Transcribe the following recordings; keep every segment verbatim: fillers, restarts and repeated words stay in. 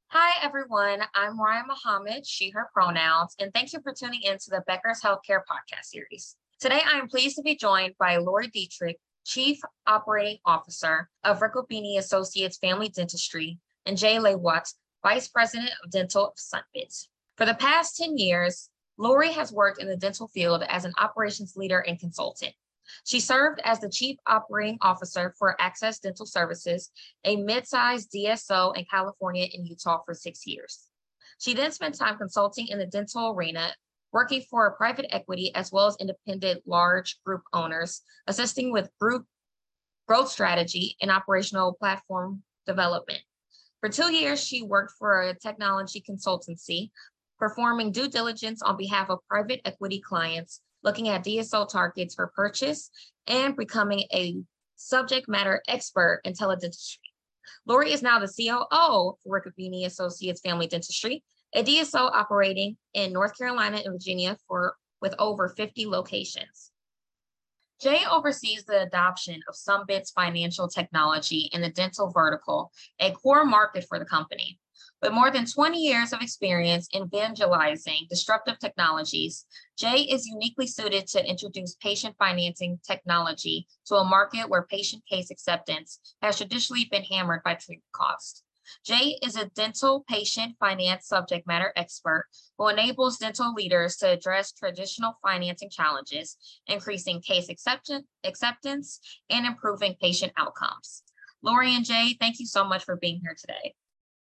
Hi, everyone. I'm Ryan Muhammad, she, her pronouns, and thank you for tuning in to the Becker's Healthcare Podcast series. Today, I am pleased to be joined by Lori Dietrich, Chief Operating Officer of Riccobini Associates Family Dentistry, and Jay Leywatts, Vice President of Dental of Sunbit. For the past ten years, Lori has worked in the dental field as an operations leader and consultant. She served as the Chief Operating Officer for Access Dental Services, a mid-sized D S O in California and Utah for six years. She then spent time consulting in the dental arena, working for private equity as well as independent large group owners, assisting with group growth strategy and operational platform development. For two years, she worked for a technology consultancy, performing due diligence on behalf of private equity clients, looking at D S O targets for purchase, and becoming a subject matter expert in teledentistry. Lori is now the C O O for Riccobini Associates Family Dentistry, a D S O operating in North Carolina and Virginia for with over fifty locations. Jay oversees the adoption of Sunbit's financial technology in the dental vertical, a core market for the company. With more than twenty years of experience in evangelizing disruptive technologies, Jay is uniquely suited to introduce patient financing technology to a market where patient case acceptance has traditionally been hammered by treatment costs. Jay is a dental patient finance subject matter expert who enables dental leaders to address traditional financing challenges, increasing case acceptance, acceptance and improving patient outcomes. Lori and Jay, thank you so much for being here today.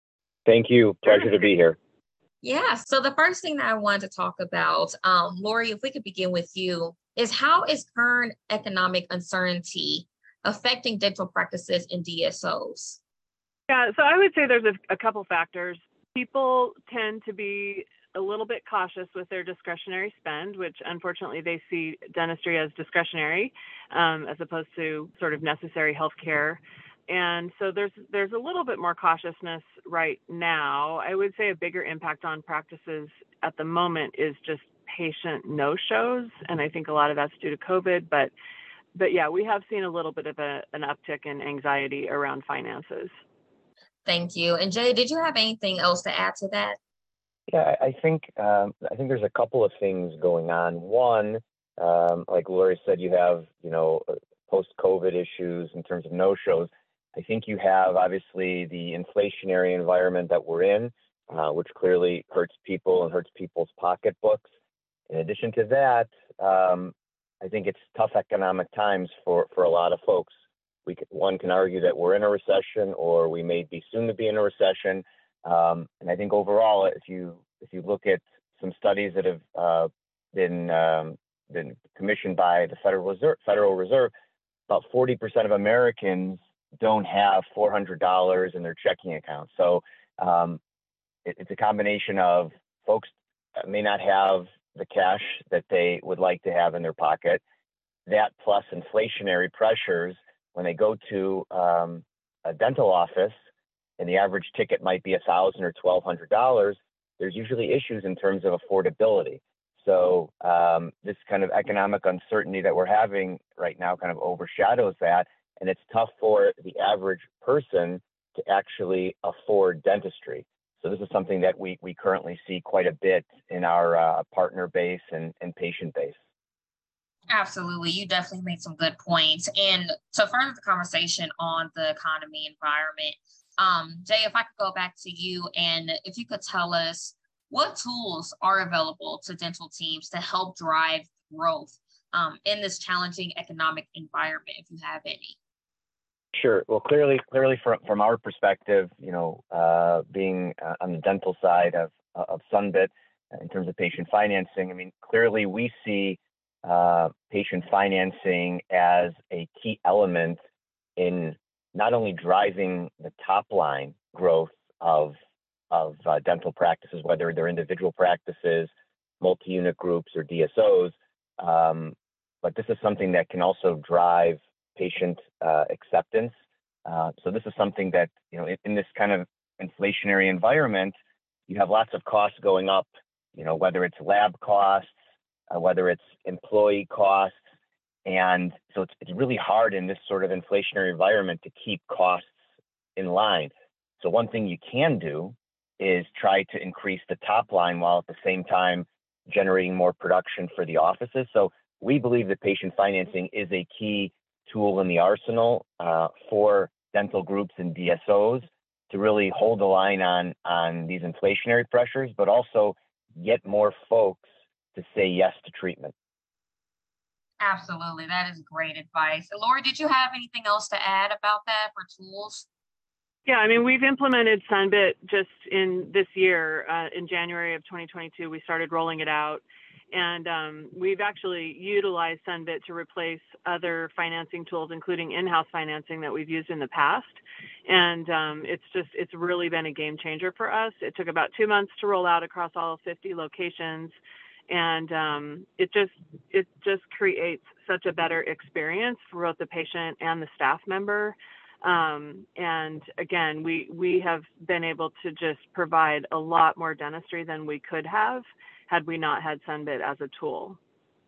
Thank you. Pleasure to be here. Yeah. So the first thing that I wanted to talk about, um, Lori, if we could begin with you, is how is current economic uncertainty affecting dental practices and D S Os? Yeah, so I would say there's a, a couple factors. People tend to be a little bit cautious with their discretionary spend, which unfortunately they see dentistry as discretionary um, as opposed to sort of necessary healthcare. And so there's there's a little bit more cautiousness right now. I would say a bigger impact on practices at the moment is just patient no-shows, and I think a lot of that's due to COVID. But but yeah, we have seen a little bit of a, an uptick in anxiety around finances. Thank you. And Jay, did you have anything else to add to that? Yeah, I think um, I think there's a couple of things going on. One, um, like Lori said, you have you know post-COVID issues in terms of no-shows. I think you have obviously the inflationary environment that we're in, uh, which clearly hurts people and hurts people's pocketbooks. In addition to that, um, I think it's tough economic times for, for a lot of folks. We can, one can argue that we're in a recession, or we may be soon to be in a recession. Um, and I think overall, if you if you look at some studies that have uh, been um, been commissioned by the Federal Reserve, Federal Reserve, about forty percent of Americans don't have four hundred dollars in their checking account. So um, it, it's a combination of folks may not have the cash that they would like to have in their pocket. That plus inflationary pressures when they go to um, a dental office and the average ticket might be a thousand or twelve hundred dollars. There's usually issues in terms of affordability. So um, this kind of economic uncertainty that we're having right now kind of overshadows that. And it's tough for the average person to actually afford dentistry. So this is something that we, we currently see quite a bit in our uh, partner base and, and patient base. Absolutely. You definitely made some good points. And to further the conversation on the economy environment, um, Jay, if I could go back to you and if you could tell us what tools are available to dental teams to help drive growth um, in this challenging economic environment, if you have any. Sure. Well, clearly, clearly from, from our perspective, you know, uh, being uh, on the dental side of, of Sunbit in terms of patient financing, I mean, clearly we see uh, patient financing as a key element in not only driving the top line growth of, of uh, dental practices, whether they're individual practices, multi-unit groups, or D S Os, um, but this is something that can also drive patient uh, acceptance. Uh, so this is something that, you know, in, in this kind of inflationary environment, you have lots of costs going up, you know, whether it's lab costs, uh, whether it's employee costs. And so it's, it's really hard in this sort of inflationary environment to keep costs in line. So one thing you can do is try to increase the top line while at the same time generating more production for the offices. So we believe that patient financing is a key tool in the arsenal uh, for dental groups and D S Os to really hold the line on, on these inflationary pressures, but also get more folks to say yes to treatment. Absolutely. That is great advice. Lori, did you have anything else to add about that for tools? Yeah, I mean, we've implemented Sunbit just in this year. Uh, in January of twenty twenty-two, we started rolling it out. And um, we've actually utilized Sunbit to replace other financing tools, including in-house financing that we've used in the past. And um, it's just, it's really been a game changer for us. It took about two months to roll out across all fifty locations. And um, it just, it just creates such a better experience for both the patient and the staff member. Um, and again, we, we have been able to just provide a lot more dentistry than we could have had we not had Sunbit as a tool.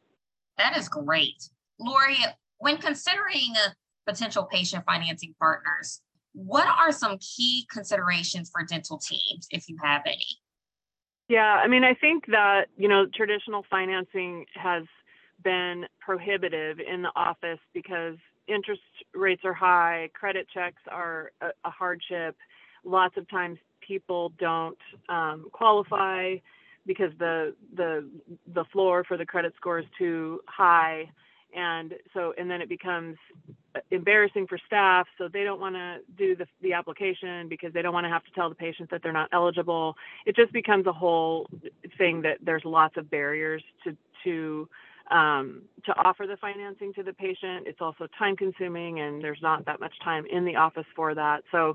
That is great. Lori, when considering uh, potential patient financing partners, what are some key considerations for dental teams, if you have any? Yeah, I mean, I think that, you know, traditional financing has been prohibitive in the office because interest rates are high, credit checks are a, a hardship. Lots of times people don't um, qualify because the the the floor for the credit score is too high, and so and then it becomes embarrassing for staff, so they don't want to do the the application because they don't want to have to tell the patient that they're not eligible. It just becomes a whole thing that there's lots of barriers to to um, to offer the financing to the patient. It's also time consuming, and there's not that much time in the office for that. So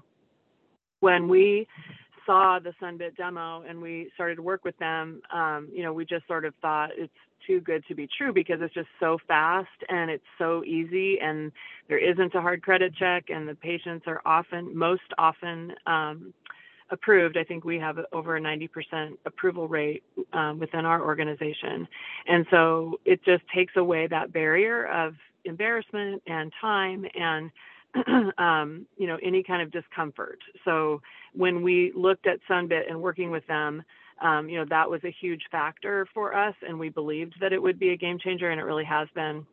when we saw the Sunbit demo and we started to work with them, um, you know, we just sort of thought it's too good to be true because it's just so fast and it's so easy and there isn't a hard credit check and the patients are often, most often um, approved. I think we have over a ninety percent approval rate um, within our organization. And so it just takes away that barrier of embarrassment and time and um, you know, any kind of discomfort. So when we looked at Sunbit and working with them, um, you know, that was a huge factor for us, and we believed that it would be a game changer, and it really has been,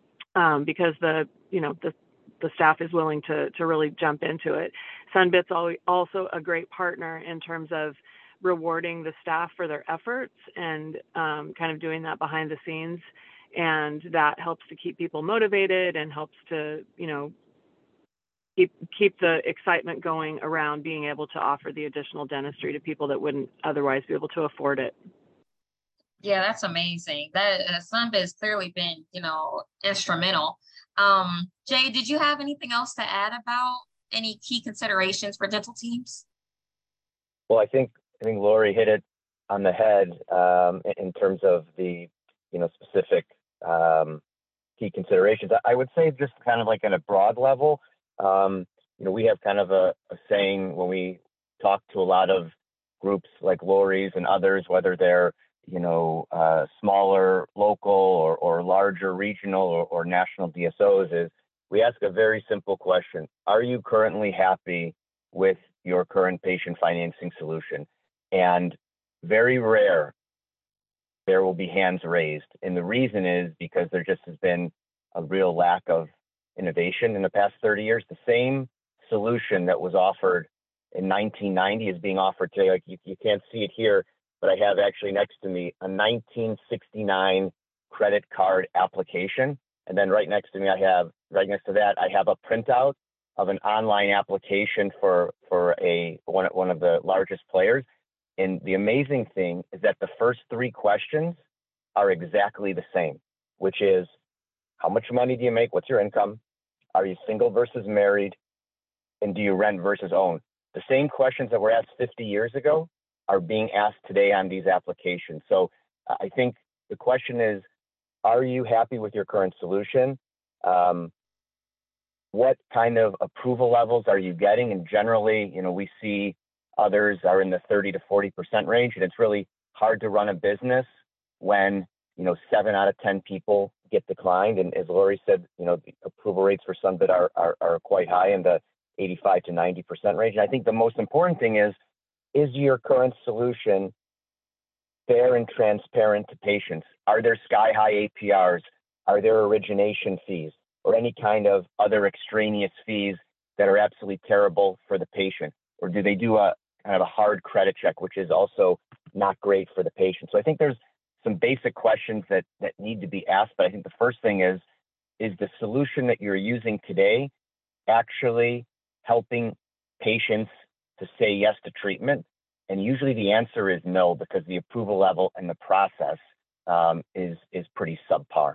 um, because the, you know, the the staff is willing to to really jump into it. Sunbit's also a great partner in terms of rewarding the staff for their efforts and um, kind of doing that behind the scenes, and that helps to keep people motivated and helps to, you know, Keep, keep the excitement going around being able to offer the additional dentistry to people that wouldn't otherwise be able to afford it. Yeah, that's amazing. That uh, Sunbit has clearly been, you know, instrumental. Um, Jay, did you have anything else to add about any key considerations for dental teams? Well, I think I think Lori hit it on the head um, in, in terms of the, you know, specific um, key considerations. I, I would say just kind of like at a broad level. Um, you know, we have kind of a, a saying when we talk to a lot of groups like Lori's and others, whether they're, you know, uh, smaller, local or, or larger regional or, or national D S Os, is we ask a very simple question. Are you currently happy with your current patient financing solution? And very rare, there will be hands raised. And the reason is because there just has been a real lack of innovation in the past thirty years. The same solution that was offered in nineteen ninety is being offered today. Like you, you can't see it here, but I have actually next to me a nineteen sixty-nine credit card application. And then right next to me, I have, right next to that, I have a printout of an online application for, for a one, one of the largest players. And the amazing thing is that the first three questions are exactly the same, which is, how much money do you make? What's your income? Are you single versus married? And do you rent versus own? The same questions that were asked fifty years ago are being asked today on these applications. So uh, I think the question is, are you happy with your current solution? Um, what kind of approval levels are you getting? And generally, you know, we see others are in the thirty to forty percent range, and it's really hard to run a business when, you know, seven out of ten people get declined. And as Lori said, you know, the approval rates for Sunbit are, are, are quite high in the eighty-five to ninety percent range. And I think the most important thing is is your current solution fair and transparent to patients? Are there sky-high A P Rs? Are there origination fees or any kind of other extraneous fees that are absolutely terrible for the patient? Or do they do a kind of a hard credit check, which is also not great for the patient? So I think there's some basic questions that, that need to be asked, but I think the first thing is, is the solution that you're using today actually helping patients to say yes to treatment? And usually the answer is no, because the approval level and the process um, is, is pretty subpar.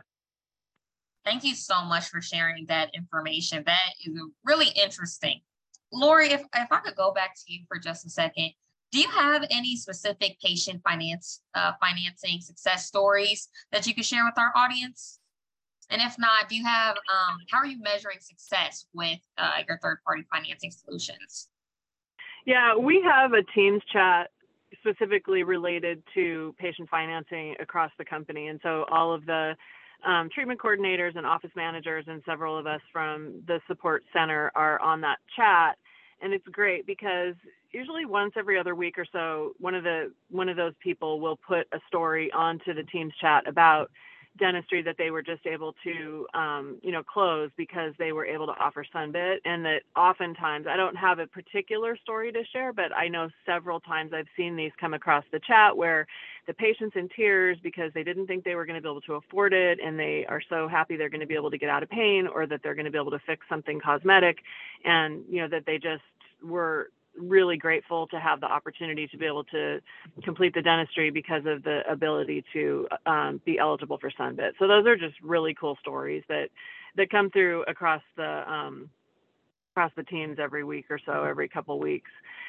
Thank you so much for sharing that information. That is really interesting. Lori, if, if I could go back to you for just a second, do you have any specific patient finance uh, financing success stories that you could share with our audience? And if not, do you have, um, how are you measuring success with uh, your third-party financing solutions? Yeah, we have a Teams chat specifically related to patient financing across the company. And so all of the um, treatment coordinators and office managers and several of us from the support center are on that chat. And it's great because usually once every other week or so, one of the one of those people will put a story onto the Teams chat about dentistry that they were just able to, um, you know, close because they were able to offer Sunbit. And that oftentimes, I don't have a particular story to share, but I know several times I've seen these come across the chat where the patient's in tears because they didn't think they were going to be able to afford it, and they are so happy they're going to be able to get out of pain, or that they're going to be able to fix something cosmetic, and, you know, that they just were really grateful to have the opportunity to be able to complete the dentistry because of the ability to um, be eligible for Sunbit. So those are just really cool stories that that come through across the um, across the teams every week or so, every couple weeks.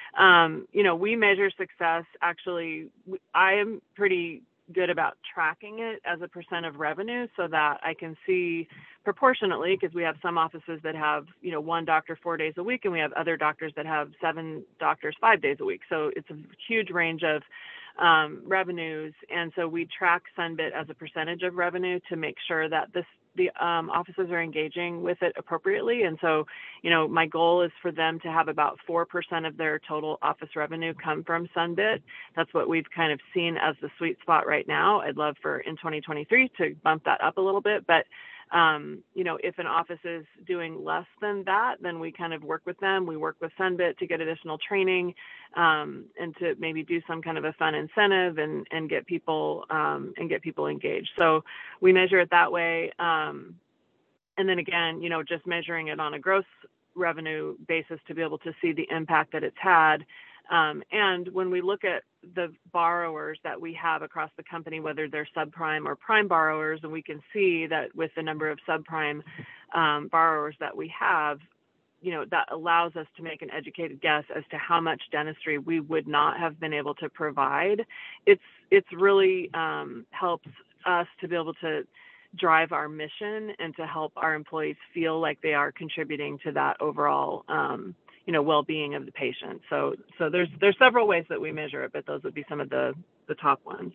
Um, you know, we measure success. Actually, I am pretty good about tracking it as a percent of revenue so that I can see proportionately, because we have some offices that have, you know, one doctor four days a week, and we have other doctors that have seven doctors five days a week. So it's a huge range of um, revenues. And so we track Sunbit as a percentage of revenue to make sure that this the um, offices are engaging with it appropriately. And so, you know, my goal is for them to have about four percent of their total office revenue come from Sunbit. That's what we've kind of seen as the sweet spot right now. I'd love for in twenty twenty-three to bump that up a little bit. But, um, you know, if an office is doing less than that, then we kind of work with them. We work with Sunbit to get additional training um, and to maybe do some kind of a fun incentive and, and get people um, and get people engaged. So we measure it that way. Um, and then again, you know, just measuring it on a gross revenue basis to be able to see the impact that it's had. Um, and when we look at the borrowers that we have across the company, whether they're subprime or prime borrowers, and we can see that with the number of subprime um, borrowers that we have, you know, that allows us to make an educated guess as to how much dentistry we would not have been able to provide. It's it's really um, helps us to be able to drive our mission and to help our employees feel like they are contributing to that overall, um, you know, well-being of the patient. So, so there's there's several ways that we measure it, but those would be some of the the top ones.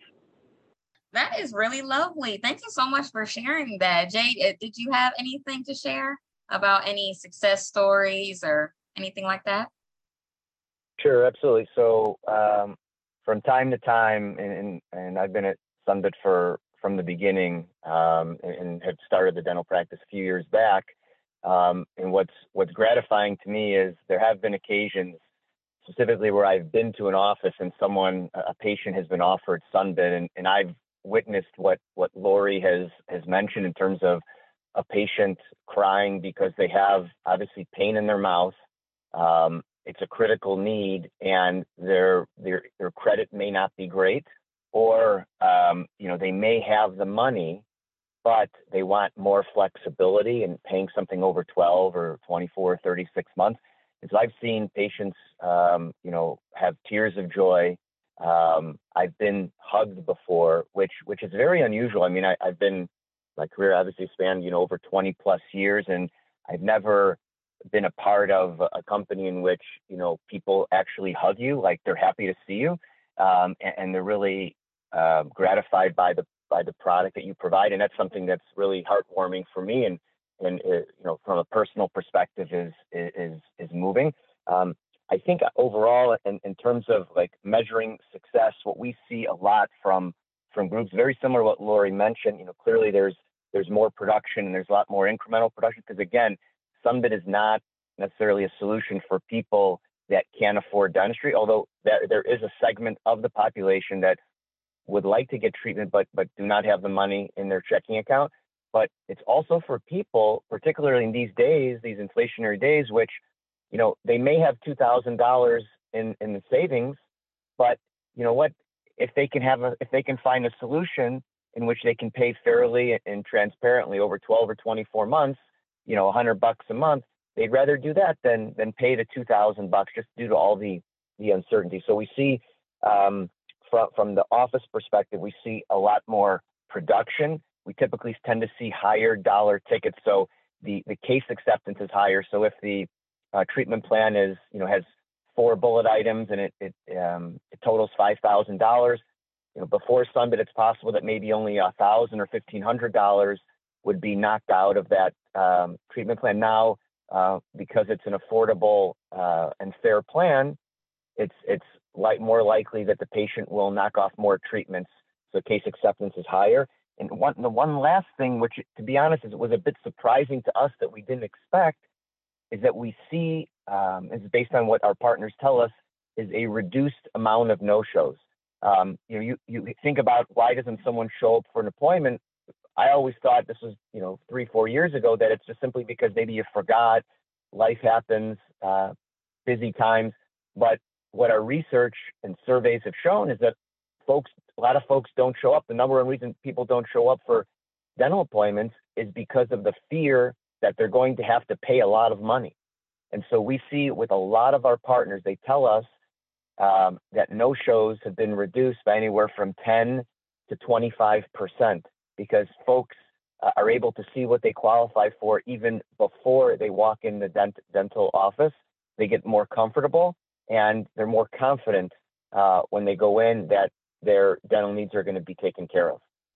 That is really lovely. Thank you so much for sharing that. Jade, uh, did you have anything to share about any success stories or anything like that? Sure, absolutely. So um, from time to time, and, and I've been at Sunbit for from the beginning um, and, and have started the dental practice a few years back. Um, and what's what's gratifying to me is there have been occasions specifically where I've been to an office and someone, a patient has been offered Sunbit, and, and I've witnessed what, what Lori has, has mentioned in terms of a patient crying because they have obviously pain in their mouth. Um, it's a critical need, and their, their, their credit may not be great, or, um, you know, they may have the money, but they want more flexibility in paying something over twelve or twenty-four, thirty-six months. And so I've seen patients, um, you know, have tears of joy. Um, I've been hugged before, which which is very unusual. I mean, I, I've been, my career obviously spanned, you know, over twenty plus years, and I've never been a part of a company in which, you know, people actually hug you, like they're happy to see you, um, and, and they're really uh, gratified by the by the product that you provide. And that's something that's really heartwarming for me, and and uh, you know, from a personal perspective is is is moving. Um, I think overall, in, in terms of like measuring success, what we see a lot from from groups, very similar to what Lori mentioned. You know, clearly there's there's more production and there's a lot more incremental production because again, Sunbit is not necessarily a solution for people that can't afford dentistry. Although there there is a segment of the population that would like to get treatment, but but do not have the money in their checking account. But it's also for people, particularly in these days, these inflationary days, which, you know, they may have two thousand dollars in, in the savings, but you know what, if they can have a, if they can find a solution in which they can pay fairly and transparently over twelve or twenty-four months, you know, a hundred bucks a month, they'd rather do that than, than pay the two thousand bucks just due to all the, the uncertainty. So we see, um, from, from the office perspective, we see a lot more production. We typically tend to see higher dollar tickets. So the, the case acceptance is higher. So if the uh, treatment plan is, you know, has four bullet items and it, it, um, it totals five thousand dollars, you know, before Sunbit, it's possible that maybe only a thousand or fifteen hundred dollars would be knocked out of that um, treatment plan. Now, uh, because it's an affordable uh, and fair plan, it's, it's like more likely that the patient will knock off more treatments. So case acceptance is higher. And one, the one last thing, which to be honest, is it was a bit surprising to us that we didn't expect, is that we see, um, is based on what our partners tell us, is a reduced amount of no-shows. Um, you know, you, you think about why doesn't someone show up for an appointment? I always thought this was, you know, three, four years ago, that it's just simply because maybe you forgot, life happens, uh, busy times. But what our research and surveys have shown is that folks, a lot of folks don't show up. The number one reason people don't show up for dental appointments is because of the fear that they're going to have to pay a lot of money. And so we see with a lot of our partners, they tell us um, that no-shows have been reduced by anywhere from ten to twenty-five percent because folks uh, are able to see what they qualify for even before they walk in the dent dental office. They get more comfortable and they're more confident uh, when they go in that their dental needs are going to be taken care of.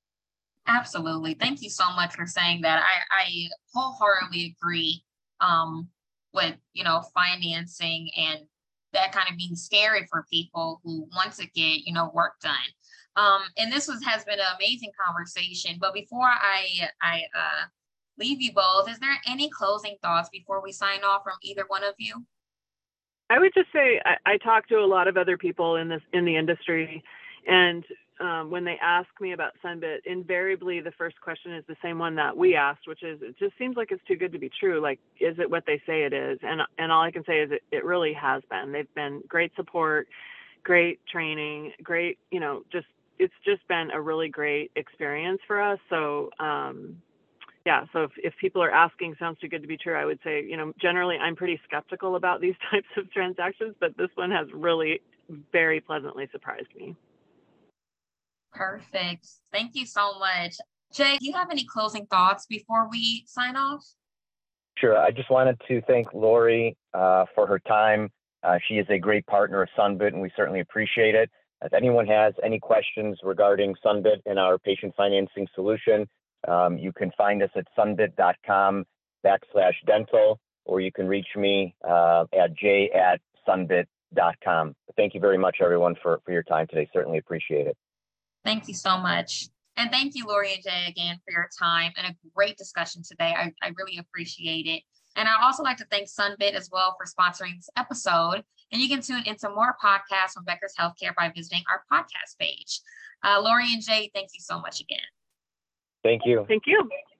Absolutely. Thank you so much for saying that. I, I wholeheartedly agree um, with, you know, financing and that kind of being scary for people who want to get, you know, work done. Um, and this was has been an amazing conversation. But before I, I uh, leave you both, is there any closing thoughts before we sign off from either one of you? I would just say I, I talk to a lot of other people in this in the industry, and um, when they ask me about Sunbit, invariably the first question is the same one that we asked, which is, it just seems like it's too good to be true. Like, is it what they say it is? And and all I can say is it, it really has been. They've been great support, great training, great, you know, just it's just been a really great experience for us. So um, yeah, so if, if people are asking, sounds too good to be true, I would say, you know, generally I'm pretty skeptical about these types of transactions, but this one has really very pleasantly surprised me. Perfect. Thank you so much. Jay, do you have any closing thoughts before we sign off? Sure. I just wanted to thank Lori uh, for her time. Uh, she is a great partner of Sunbit, and we certainly appreciate it. If anyone has any questions regarding Sunbit and our patient financing solution, um, you can find us at sunbit.com backslash dental, or you can reach me uh, at j at sunbit dot com. Thank you very much, everyone, for, for your time today. Certainly appreciate it. Thank you so much. And thank you, Lori and Jay, again, for your time and a great discussion today. I, I really appreciate it. And I'd also like to thank Sunbit as well for sponsoring this episode. And you can tune into more podcasts from Becker's Healthcare by visiting our podcast page. Uh, Lori and Jay, thank you so much again. Thank you. Thank you.